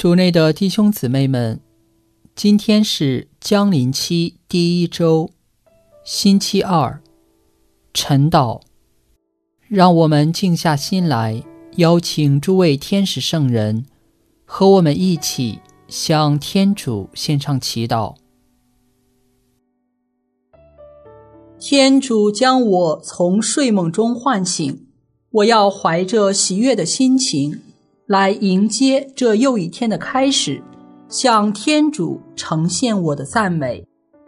主内的弟兄姊妹们，今天是降临期第一周，星期二，晨祷。让我们静下心来，邀请诸位天使圣人和我们一起向天主献上祈祷。天主将我从睡梦中唤醒，我要怀着喜悦的心情来迎接这又一天的开始，向天主呈现我的赞美。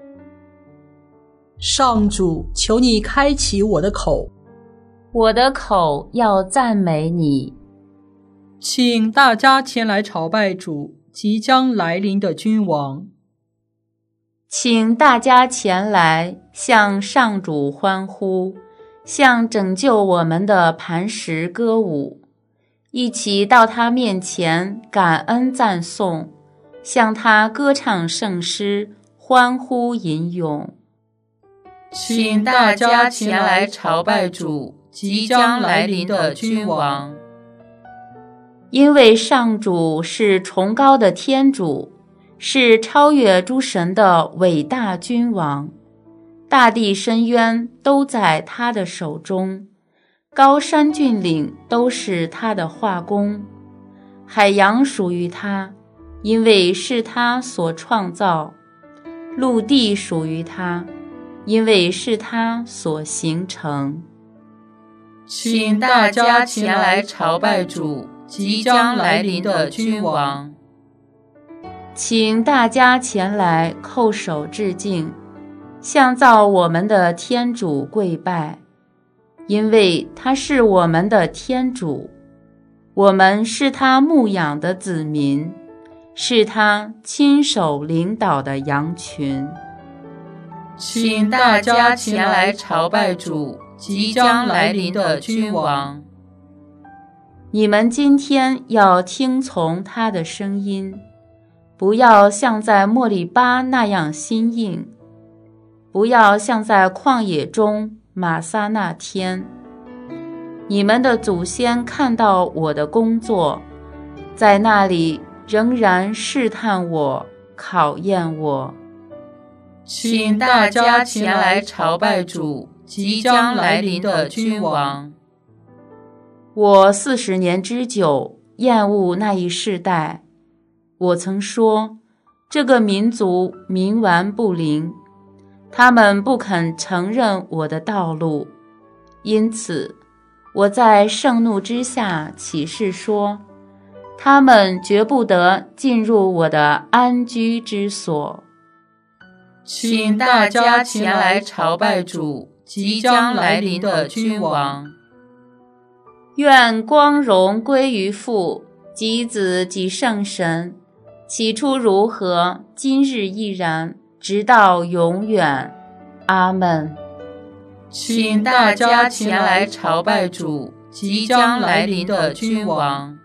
上主，求你开启我的口， 我的口要赞美你。 请大家前来朝拜主，即将来临的君王。 请大家前来向上主欢呼，向拯救我们的磐石歌舞，一起到他面前感恩赞颂，向他歌唱圣诗，欢呼吟咏。 请大家前来朝拜主，即将来临的君王。 因为上主是崇高的天主，是超越诸神的伟大君王，大地深渊都在他的手中，高山峻岭都是他的画工，海洋属于他，因为是他所创造；陆地属于他，因为是他所形成。 请大家前来朝拜主，即将来临的君王。 请大家前来叩首致敬，向造我们的天主跪拜，因为他是我们的天主，我们是他牧养的子民，是他亲手领导的羊群。 请大家前来朝拜主，即将来临的君王。 你们今天要听从他的声音，不要像在莫利巴那样心硬，不要像在旷野中玛撒那天。你们的祖先看到我的工作，在那里仍然试探我，考验我。 请大家前来朝拜主，即将来临的君王。 我40年之久厌恶那一世代，我曾说，这个民族冥顽不灵，他们不肯承认我的道路，因此我在盛怒之下起誓说，他们绝不得进入我的安居之所。 请大家前来朝拜主，即将来临的君王。 愿光荣归于父及子及圣神，起初如何，今日亦然，直到永远。阿们。 请大家前来朝拜主，即将来临的君王。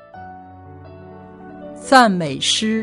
赞美诗。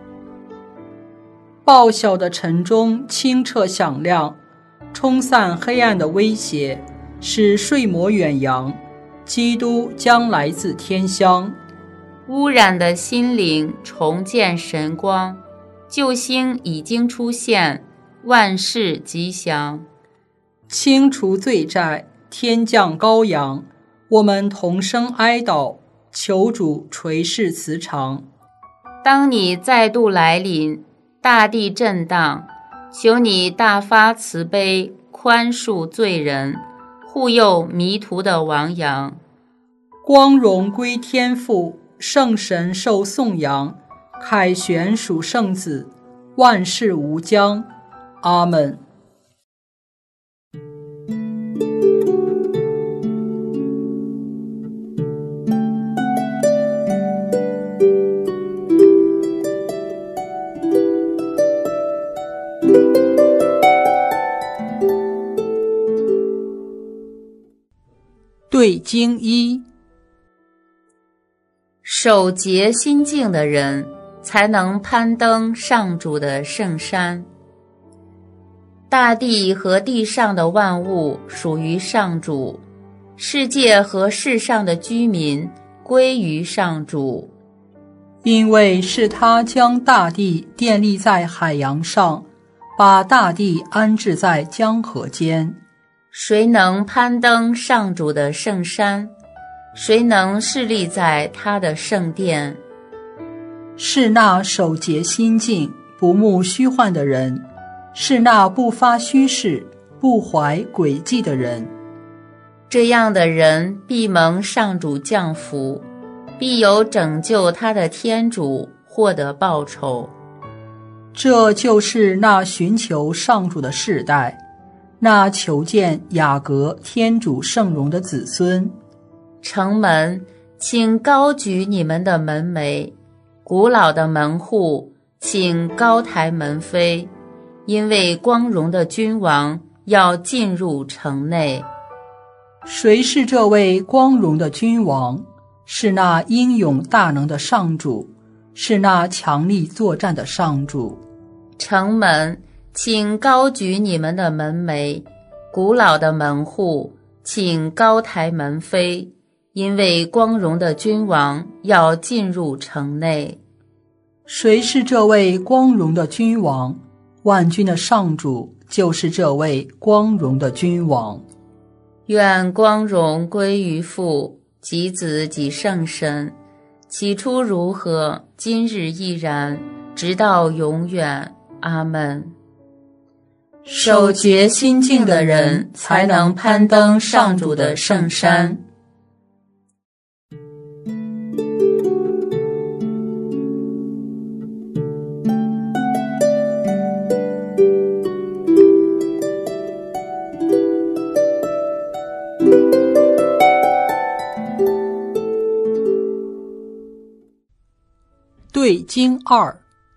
报晓的晨钟清澈响亮，冲散黑暗的威胁，使睡魔远扬。基督将来自天乡， 污染的心灵重见神光，救星已经出现，万事吉祥。 清除罪债，天降羔羊，我们同声哀悼，求主垂视慈偿。 当你再度来临，大地震荡，求你大发慈悲，宽恕罪人，护佑迷途的亡羊。 光荣归天父，圣神受颂扬，凯旋属圣子，万事无疆。阿们。对经一。 守节心静的人，才能攀登上主的圣山。大地和地上的万物属于上主，世界和世上的居民归于上主。 因为是他将大地奠立在海洋上，把大地安置在江河间。 谁能攀登上主的圣山？谁能侍立在他的圣殿？ 是那守节心境、不慕虚幻的人，是那不发虚誓、不怀诡计的人。 这样的人必蒙上主降福，必有拯救他的天主获得报酬。 这就是那寻求上主的世代，那求见雅各天主圣容的子孙。 城门，请高举你们的门楣，古老的门户，请高抬门扉，因为光荣的君王要进入城内。 谁是这位光荣的君王？是那英勇大能的上主，是那强力作战的上主。 城门，请高举你们的门楣，古老的门户，请高抬门扉，因为光荣的君王要进入城内。 谁是这位光荣的君王？万军的上主就是这位光荣的君王。 愿光荣归于父及子及圣神，起初如何，今日亦然，直到永远。阿们。守节心境的人才能攀登上主的圣山。 对经2，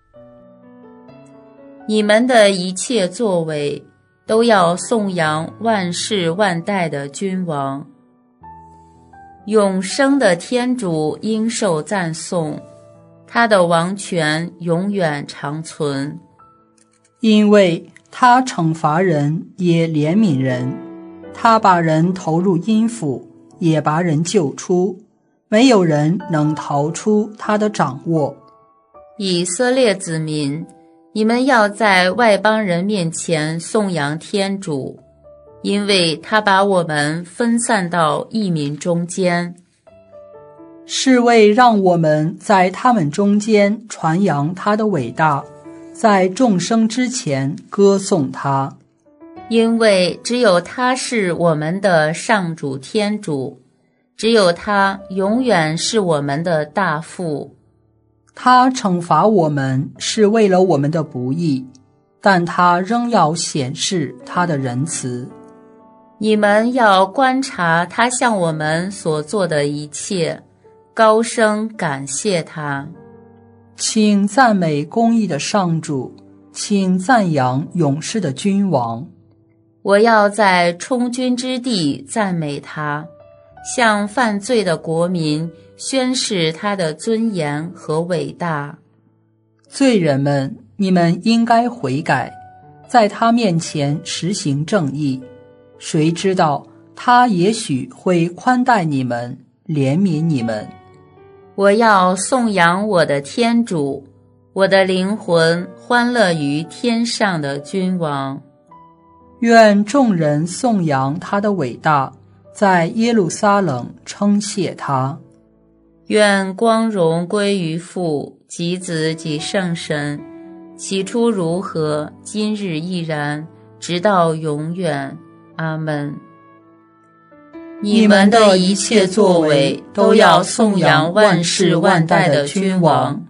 你们的一切作为都要颂扬万世万代的君王。永生的天主应受赞颂，他的王权永远长存。 因为他惩罚人也怜悯人，他把人投入阴府，也把人救出，没有人能逃出他的掌握。 以色列子民，你们要在外邦人面前颂扬天主，因为他把我们分散到异民中间， 是为让我们在他们中间传扬他的伟大，在众生之前歌颂他。 因为只有他是我们的上主天主，只有他永远是我们的大父。 他惩罚我们是为了我们的不义，但他仍要显示他的仁慈。 你们要观察他向我们所做的一切，高声感谢他。 请赞美公义的上主，请赞扬勇士的君王。 我要在充军之地赞美他，向犯罪的国民宣示他的尊严和伟大。 罪人们，你们应该悔改，在他面前实行正义。谁知道他也许会宽待你们，怜悯你们。 我要颂扬我的天主，我的灵魂欢乐于天上的君王。 愿众人颂扬他的伟大，在耶路撒冷称谢他。 愿光荣归于父及子及圣神，起初如何，今日亦然，直到永远。阿们。你们的一切作为都要颂扬万世万代的君王。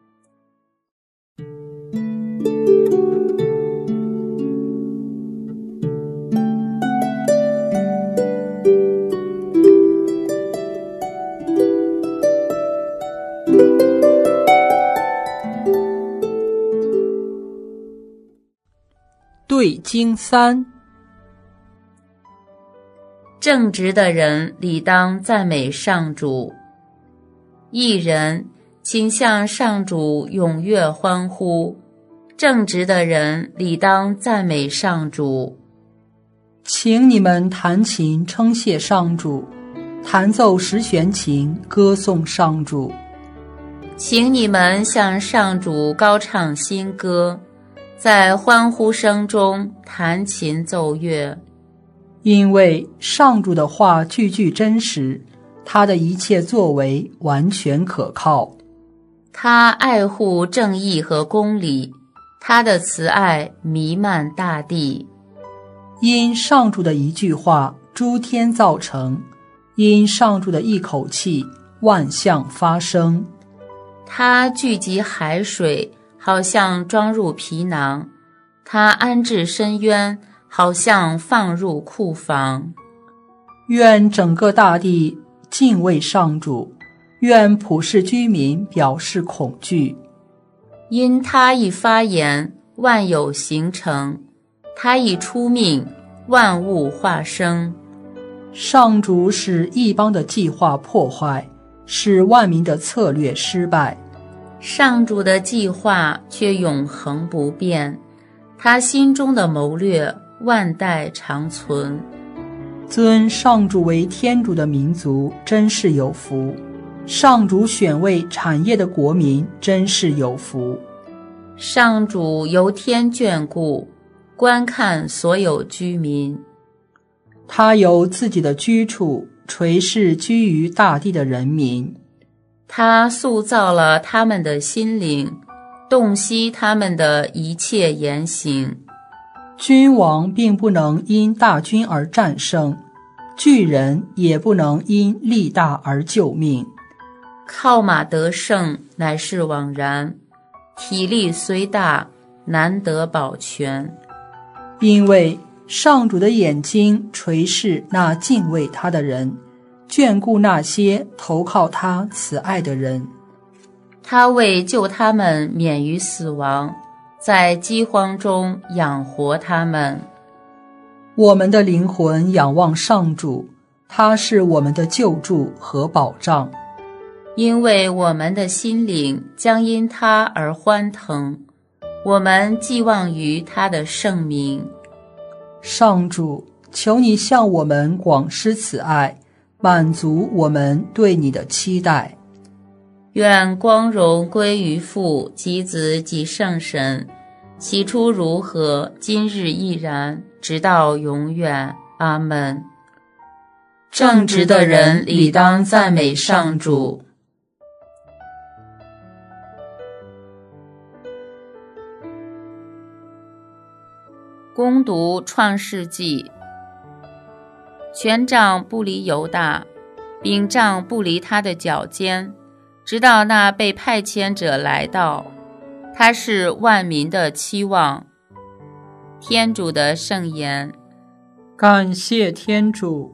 对经3， 正直的人理当赞美上主，义人请向上主踊跃欢呼。正直的人理当赞美上主。 请你们弹琴称谢上主，弹奏十弦琴歌颂上主。 请你们向上主高唱新歌，在欢呼声中弹琴奏乐。 因为上主的话句句真实，他的一切作为完全可靠。 他爱护正义和公理，他的慈爱弥漫大地。 因上主的一句话，诸天造成；因上主的一口气，万象发生。 他聚集海水，好像装入皮囊；他安置深渊，好像放入库房。 愿整个大地敬畏上主，愿普世居民表示恐惧。 因他一发言，万有形成；他一出命，万物化生。 上主使异邦的计划破坏，使万民的策略失败。 上主的计划却永恒不变，他心中的谋略万代长存。 尊上主为天主的民族真是有福，上主选为产业的国民真是有福。 上主由天眷顾，观看所有居民。 他由自己的居处垂视居于大地的人民。 他塑造了他们的心灵，洞悉他们的一切言行。 君王并不能因大军而战胜，巨人也不能因力大而救命。 靠马得胜乃是枉然，体力虽大，难得保全。 因为上主的眼睛垂视那敬畏他的人，眷顾那些投靠他慈爱的人。 他为救他们免于死亡，在饥荒中养活他们。 我们的灵魂仰望上主，他是我们的救助和保障。 因为我们的心灵将因他而欢腾，我们寄望于他的圣名。 上主，求你向我们广施慈爱，满足我们对你的期待。 愿光荣归于父及子及圣神，起初如何，今日亦然，直到永远。阿们。正直的人理当赞美上主。攻读创世纪。权杖不离犹大，柄杖不离他的脚尖，直到那被派遣者来到。他是万民的期望。天主的圣言。 感谢天主。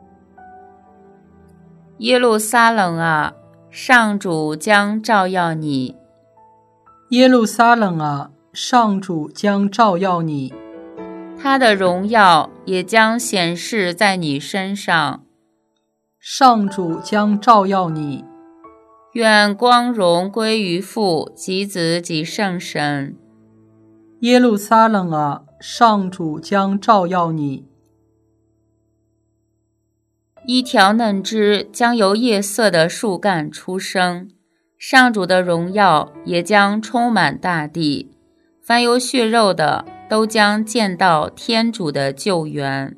耶路撒冷啊，上主将照耀你。 耶路撒冷啊，上主将照耀你。 他的荣耀也将显示在你身上。 上主将照耀你。 愿光荣归于父及子及圣神。 耶路撒冷啊，上主将照耀你。 一条嫩枝将由叶色的树干出生，上主的荣耀也将充满大地。凡有血肉的都将见到天主的救援。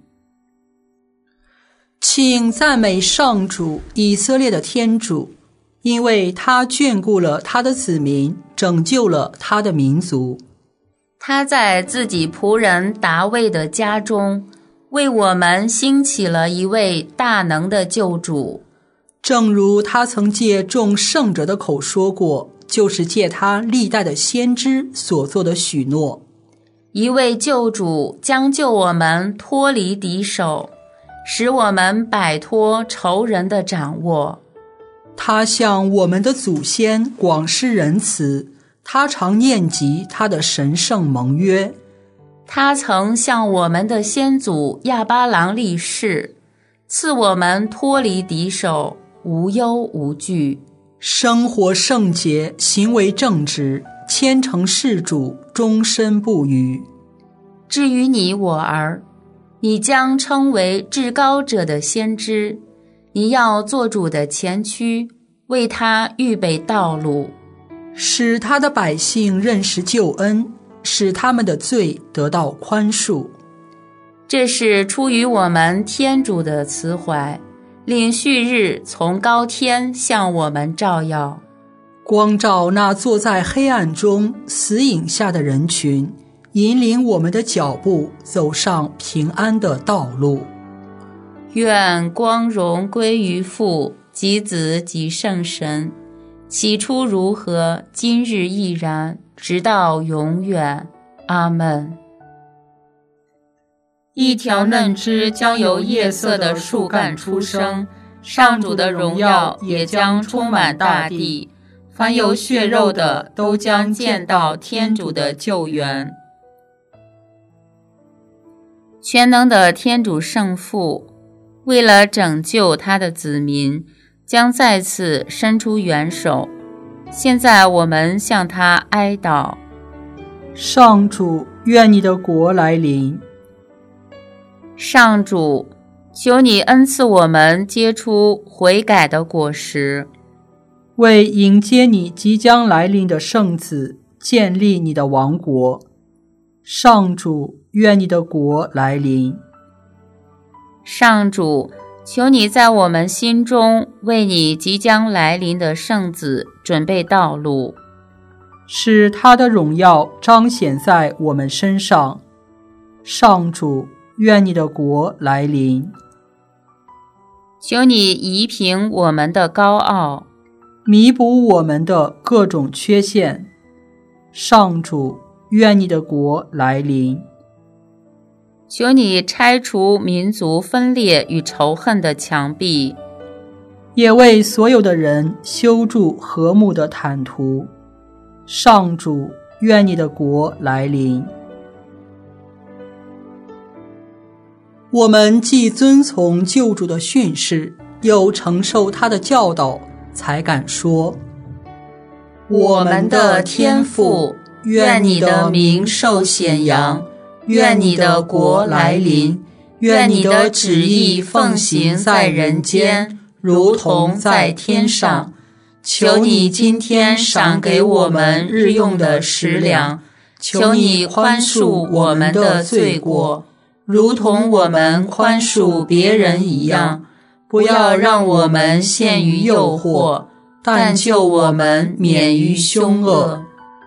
请赞美上主，以色列的天主，因为他眷顾了他的子民，拯救了他的民族。 他在自己仆人达味的家中，为我们兴起了一位大能的救主。 正如他曾借众圣者的口说过，就是借他历代的先知所做的许诺。 一位救主将救我们脱离敌手，使我们摆脱仇人的掌握。 他向我们的祖先广施仁慈，他常念及他的神圣盟约。 他曾向我们的先祖亚巴郎立誓，赐我们脱离敌手，无忧无惧， 生活圣洁，行为正直，虔诚事主，终身不渝。 至于你我儿，你将称为至高者的先知，你要做主的前驱， 为他预备道路， 使他的百姓认识救恩，使他们的罪得到宽恕。 这是出于我们天主的慈怀，令旭日从高天向我们照耀， 光照那坐在黑暗中死影下的人群，引领我们的脚步走上平安的道路。 愿光荣归于父及子及圣神，起初如何，今日亦然，直到永远。阿们。 一条嫩枝将由叶色的树干出生，上主的荣耀也将充满大地，凡有血肉的都将见到天主的救援。 全能的天主圣父，为了拯救他的子民，将再次伸出援手。现在我们向他哀悼。 上主，愿你的国来临。 上主，求你恩赐我们结出悔改的果实， 为迎接你即将来临的圣子，建立你的王国。上主，愿你的国来临。 上主，求你在我们心中为你即将来临的圣子准备道路， 使他的荣耀彰显在我们身上。上主，愿你的国来临。 求你移平我们的高傲， 弥补我们的各种缺陷。上主，愿你的国来临。 求你拆除民族分裂与仇恨的墙壁， 也为所有的人修筑和睦的坦途。上主，愿你的国来临。我们既遵从救主的训示，又承受他的教导，才敢说： 我们的天父，愿你的名受显扬，愿你的国来临，愿你的旨意奉行在人间，如同在天上。求你今天赏给我们日用的食粮，求你宽恕我们的罪过，如同我们宽恕别人一样，不要让我们陷于诱惑，但救我们免于凶恶。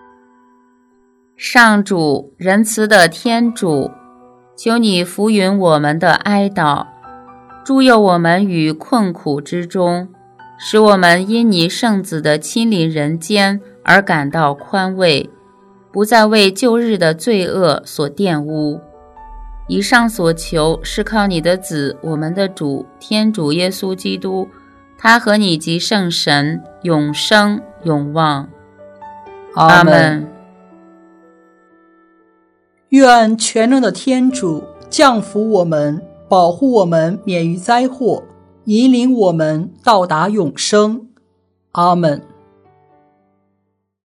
上主，仁慈的天主，求你抚允我们的哀悼，助佑我们于困苦之中，使我们因你圣子的亲临人间而感到宽慰，不再为旧日的罪恶所玷污。以上所求是靠你的子，我们的主天主耶稣基督，他和你及圣神永生永旺。阿们。 愿全能的天主降福我们，保护我们免于灾祸，引领我们到达永生。阿们。